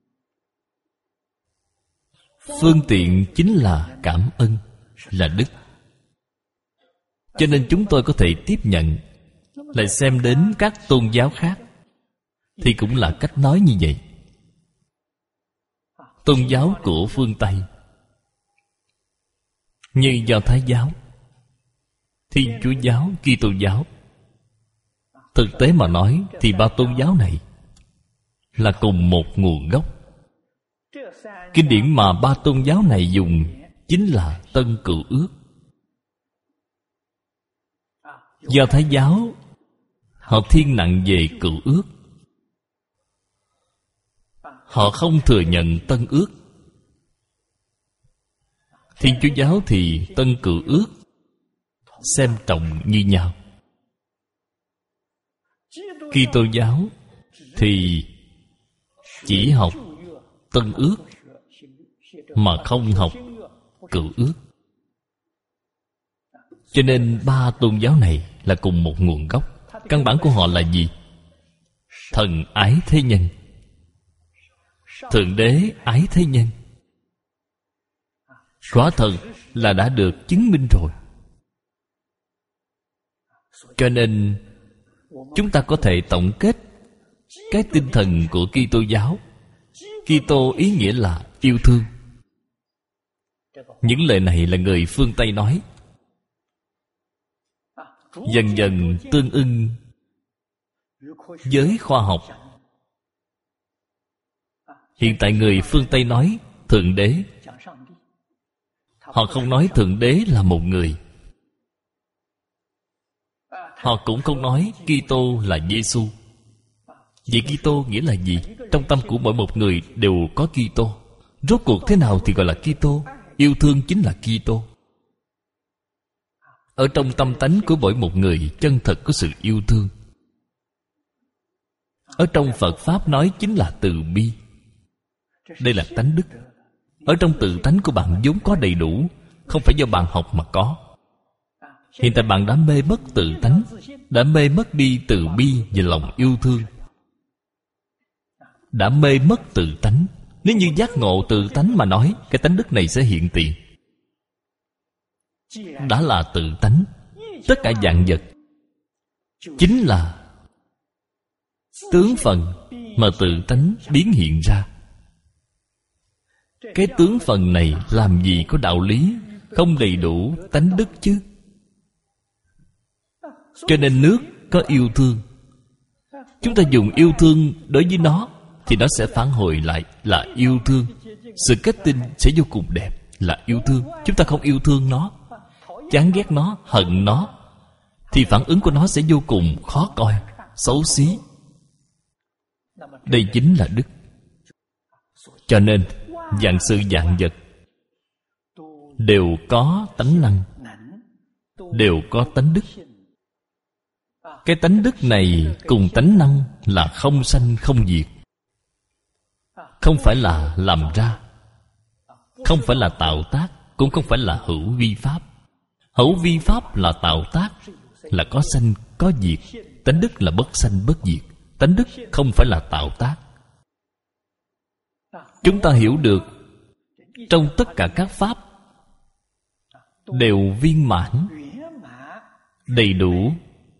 phương tiện chính là cảm ơn, là đức. Cho nên chúng tôi có thể tiếp nhận. Lại xem đến các tôn giáo khác thì cũng là cách nói như vậy. Tôn giáo của phương Tây như Do Thái giáo, Thiên Chúa giáo, Kitô giáo, thực tế mà nói thì ba tôn giáo này là cùng một nguồn gốc. Kinh điển mà ba tôn giáo này dùng chính là Tân Cựu Ước. Do Thái giáo họ thiên nặng về Cựu Ước, họ không thừa nhận Tân Ước. Thiên Chúa giáo thì Tân Cựu Ước xem trọng như nhau. Kitô giáo thì chỉ học Tân Ước mà không học Cựu Ước. Cho nên ba tôn giáo này là cùng một nguồn gốc. Căn bản của họ là gì? Thần ái thế nhân, Thượng Đế ái thế nhân. Quả thật là đã được chứng minh rồi. Cho nên chúng ta có thể tổng kết cái tinh thần của Kitô giáo. Kitô ý nghĩa là yêu thương. Những lời này là người phương Tây nói, dần dần tương ưng với khoa học. Hiện tại người phương Tây nói Thượng Đế, họ không nói Thượng Đế là một người. Họ cũng không nói Kitô là Giê-xu. Vậy Kitô nghĩa là gì? Trong tâm của mỗi một người đều có Kitô. Rốt cuộc thế nào thì gọi là Kitô? Yêu thương chính là Kitô. Ở trong tâm tánh của mỗi một người chân thật có sự yêu thương. Ở trong Phật Pháp nói chính là từ bi. Đây là tánh đức. Ở trong tự tánh của bạn vốn có đầy đủ, không phải do bạn học mà có. Hiện tại bạn đã mê mất tự tánh, đã mê mất đi từ bi và lòng yêu thương, đã mê mất tự tánh. Nếu như giác ngộ tự tánh mà nói, cái tánh đức này sẽ hiện tiền. Đã là tự tánh, tất cả vạn vật chính là tướng phần mà tự tánh biến hiện ra. Cái tướng phần này làm gì có đạo lý không đầy đủ tánh đức chứ? Cho nên nước có yêu thương. Chúng ta dùng yêu thương đối với nó thì nó sẽ phản hồi lại là yêu thương. Sự kết tinh sẽ vô cùng đẹp, là yêu thương. Chúng ta không yêu thương nó, chán ghét nó, hận nó, thì phản ứng của nó sẽ vô cùng khó coi, xấu xí. Đây chính là đức. Cho nên vạn sự vạn vật đều có tánh năng, đều có tánh đức. Cái tánh đức này cùng tánh năng là không sanh không diệt. Không phải là làm ra, không phải là tạo tác, cũng không phải là hữu vi pháp. Hữu vi pháp là tạo tác, là có sanh có diệt. Tánh đức là bất sanh bất diệt. Tánh đức không phải là tạo tác. Chúng ta hiểu được trong tất cả các pháp đều viên mãn, đầy đủ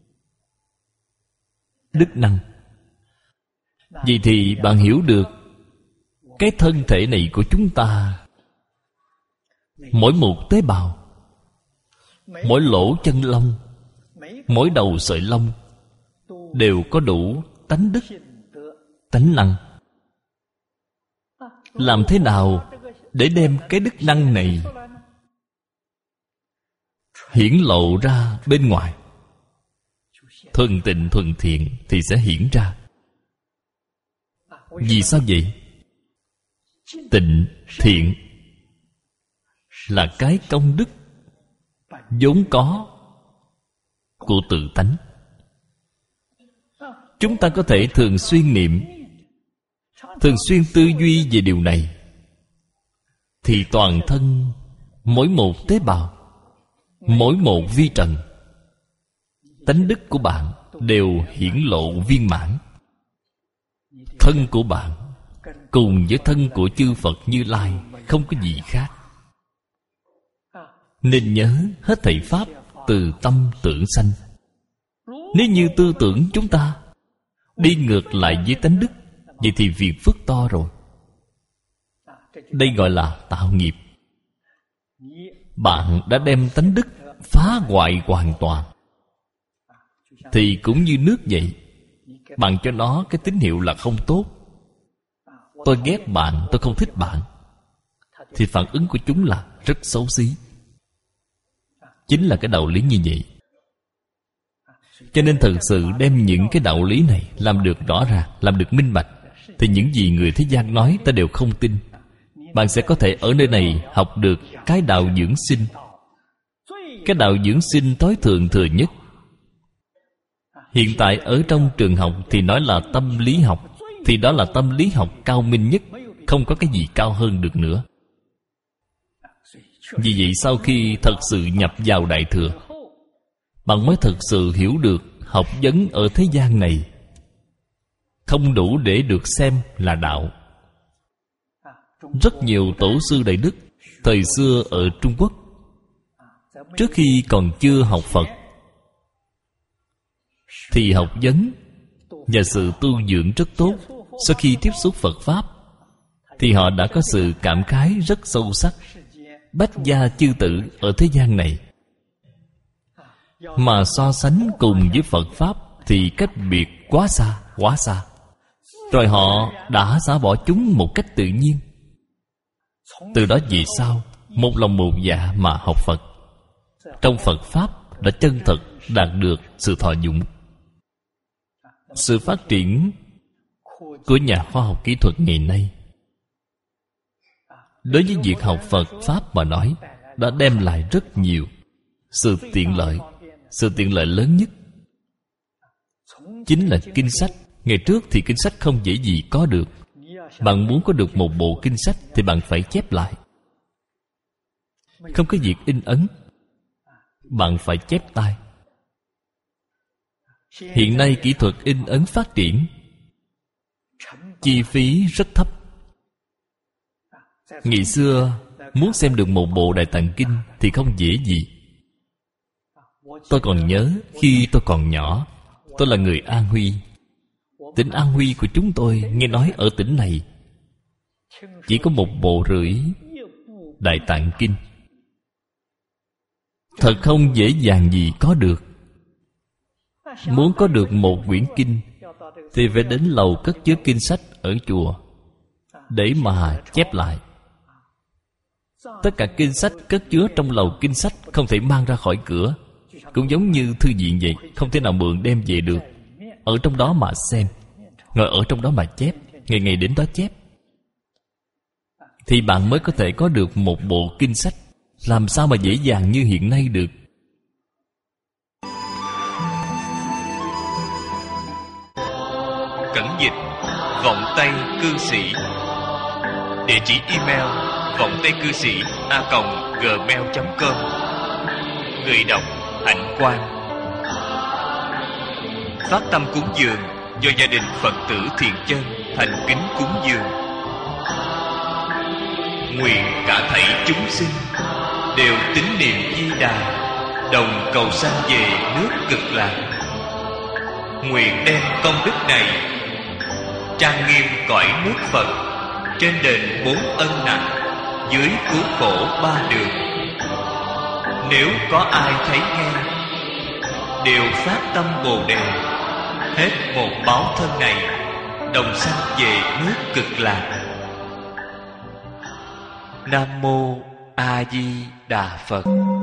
đức năng. Vậy thì bạn hiểu được cái thân thể này của chúng ta, mỗi một tế bào, mỗi lỗ chân lông, mỗi đầu sợi lông đều có đủ tánh đức, tánh năng. Làm thế nào để đem cái đức năng này hiển lộ ra bên ngoài? Thuần tịnh thuần thiện thì sẽ hiển ra. Vì sao vậy? Tịnh, thiện là cái công đức vốn có của tự tánh. Chúng ta có thể thường xuyên niệm, thường xuyên tư duy về điều này, thì toàn thân, mỗi một tế bào, mỗi một vi trần, tánh đức của bạn đều hiển lộ viên mãn. Thân của bạn cùng với thân của chư Phật Như Lai không có gì khác. Nên nhớ hết thảy pháp từ tâm tưởng sanh. Nếu như tư tưởng chúng ta đi ngược lại với tánh đức, vậy thì việc phước to rồi. Đây gọi là tạo nghiệp. Bạn đã đem tánh đức phá hoại hoàn toàn. Thì cũng như nước vậy, bạn cho nó cái tín hiệu là không tốt. Tôi ghét bạn, tôi không thích bạn, thì phản ứng của chúng là rất xấu xí. Chính là cái đạo lý như vậy. Cho nên thật sự đem những cái đạo lý này làm được rõ ràng, làm được minh bạch, thì những gì người thế gian nói ta đều không tin. Bạn sẽ có thể ở nơi này học được cái đạo dưỡng sinh. Cái đạo dưỡng sinh tối thượng thừa nhất. Hiện tại ở trong trường học thì nói là tâm lý học, thì đó là tâm lý học cao minh nhất, không có cái gì cao hơn được nữa. Vì vậy sau khi thật sự nhập vào Đại Thừa, bạn mới thật sự hiểu được học vấn ở thế gian này không đủ để được xem là đạo. Rất nhiều tổ sư Đại Đức thời xưa ở Trung Quốc, trước khi còn chưa học Phật, thì học vấn và sự tu dưỡng rất tốt. Sau khi tiếp xúc Phật Pháp, thì họ đã có sự cảm khái rất sâu sắc. Bách gia chư tử ở thế gian này mà so sánh cùng với Phật Pháp thì cách biệt quá xa, quá xa. Rồi họ đã xả bỏ chúng một cách tự nhiên. Từ đó về sau, một lòng một dạ mà học Phật. Trong Phật Pháp đã chân thật đạt được sự thọ dụng. Sự phát triển của nhà khoa học kỹ thuật ngày nay, đối với việc học Phật Pháp mà nói, đã đem lại rất nhiều sự tiện lợi. Sự tiện lợi lớn nhất chính là kinh sách Ngày trước thì kinh sách không dễ gì có được. Bạn muốn có được một bộ kinh sách thì bạn phải chép lại. Không có việc in ấn, bạn phải chép tay. Hiện nay kỹ thuật in ấn phát triển, chi phí rất thấp. Ngày xưa muốn xem được một bộ Đại Tạng Kinh thì không dễ gì. Tôi còn nhớ khi tôi còn nhỏ, tôi là người An Huy. Tỉnh An Huy của chúng tôi nghe nói ở tỉnh này chỉ có một bộ rưỡi Đại Tạng Kinh. Thật không dễ dàng gì có được. Muốn có được một quyển kinh thì phải đến lầu cất chứa kinh sách ở chùa để mà chép lại. Tất cả kinh sách cất chứa trong lầu kinh sách không thể mang ra khỏi cửa. Cũng giống như thư viện vậy, không thể nào mượn đem về được. Ở trong đó mà xem, ngồi ở trong đó mà chép, ngày ngày đến đó chép, thì bạn mới có thể có được một bộ kinh sách. Làm sao mà dễ dàng như hiện nay được. Cẩn dịch Vọng Tây Cư Sĩ. Địa chỉ email vọng tây cư sĩ a còng gmail chấm com. Người đọc Hạnh Quang. Phát tâm cúng dường do gia đình Phật tử Thiện Chân thành kính cúng dường. Nguyện cả thảy chúng sinh đều tín niệm Di Đà, đồng cầu sanh về nước Cực Lạc. Nguyện đem công đức này trang nghiêm cõi nước Phật, trên đền bốn ân nặng, dưới cứu khổ ba đường. Nếu có ai thấy nghe, đều phát tâm Bồ Đề, hết một báo thân này, đồng sanh về nước Cực Lạc. Nam Mô A Di Đà Phật.